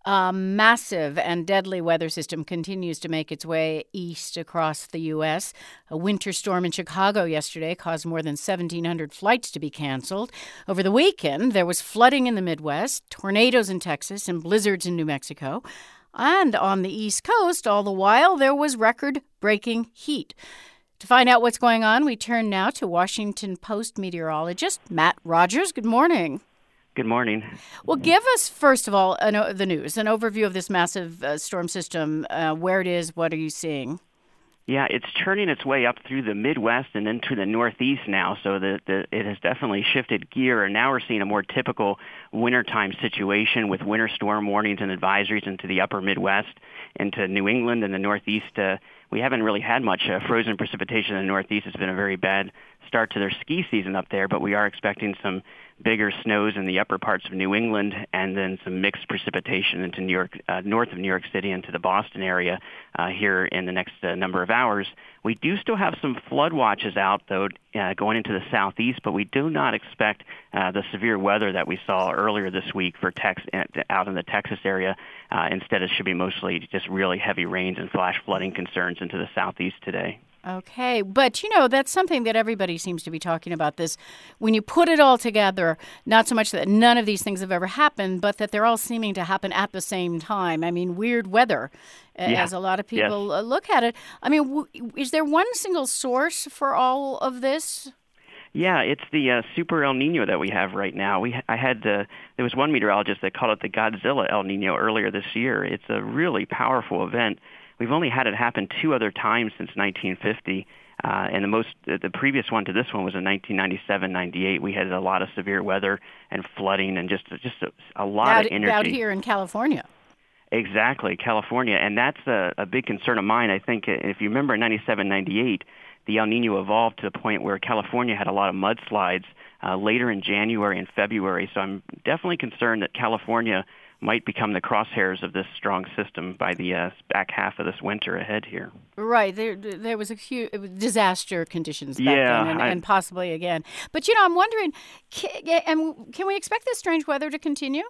A massive and deadly weather system continues to make its way east across the U.S. A winter storm in Chicago yesterday caused more than 1,700 flights to be canceled. Over the weekend, there was flooding in the Midwest, tornadoes in Texas, and blizzards in New Mexico. And on the East Coast, all the while, there was record-breaking heat. To find out what's going on, we turn now to Washington Post meteorologist Matt Rogers. Good morning. Good morning. Well, give us, first of all, the news, an overview of this massive storm system, where it is, what are you seeing? Yeah, it's turning its way up through the Midwest and into the Northeast now, so it has definitely shifted gear, and now we're seeing a more typical wintertime situation with winter storm warnings and advisories into the upper Midwest, into New England and the Northeast. We haven't really had much frozen precipitation in the Northeast. It's been a very bad start to their ski season up there, but we are expecting some bigger snows in the upper parts of New England, and then some mixed precipitation into New York, north of New York City, into the Boston area here in the next number of hours. We do still have some flood watches out, though, going into the southeast, but we do not expect the severe weather that we saw earlier this week for out in the Texas area. Instead, it should be mostly just really heavy rains and flash flooding concerns into the southeast today. Okay, but that's something that everybody seems to be talking about this. When you put it all together, not so much that none of these things have ever happened, but that they're all seeming to happen at the same time. I mean, weird weather, as a lot of people look at it. I mean, is there one single source for all of this? Yeah, it's the super El Nino that we have right now. There was one meteorologist that called it the Godzilla El Nino earlier this year. It's a really powerful event. We've only had it happen two other times since 1950, and the previous one to this one was in 1997-98. We had a lot of severe weather and flooding and just a lot of energy. Out here in California. Exactly, California, and that's a big concern of mine. I think if you remember in 97-98, the El Nino evolved to the point where California had a lot of mudslides later in January and February. So I'm definitely concerned that California might become the crosshairs of this strong system by the back half of this winter ahead here. Right. There was a huge disaster conditions back then and possibly again. But, I'm wondering, can we expect this strange weather to continue?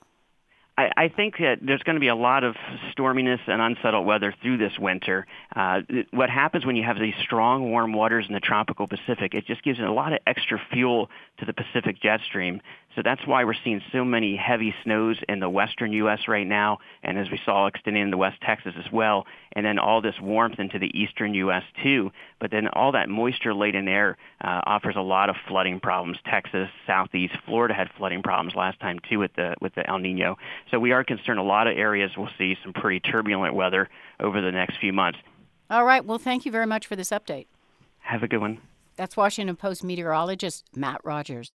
I think that there's going to be a lot of storminess and unsettled weather through this winter. What happens when you have these strong, warm waters in the tropical Pacific, it just gives it a lot of extra fuel to the Pacific jet stream. So that's why we're seeing so many heavy snows in the western U.S. right now, and as we saw extending into West Texas as well, and then all this warmth into the eastern U.S. too. But then all that moisture-laden air offers a lot of flooding problems. Texas, southeast, Florida had flooding problems last time too with the El Nino. So we are concerned a lot of areas will see some pretty turbulent weather over the next few months. All right. Well, thank you very much for this update. Have a good one. That's Washington Post meteorologist Matt Rogers.